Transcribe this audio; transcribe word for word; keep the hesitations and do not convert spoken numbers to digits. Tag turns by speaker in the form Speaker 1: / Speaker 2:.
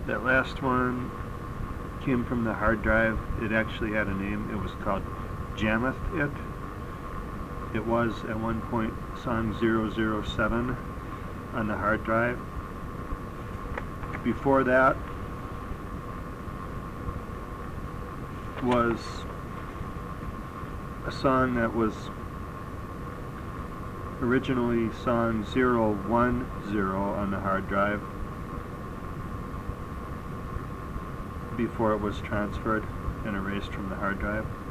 Speaker 1: That last one came from the hard drive. It actually had a name. It was called Jammeth It. It was at one point song zero zero seven on the hard drive. Before that was a song that was originally song zero one zero on the hard drive before it was transferred and erased from the hard drive.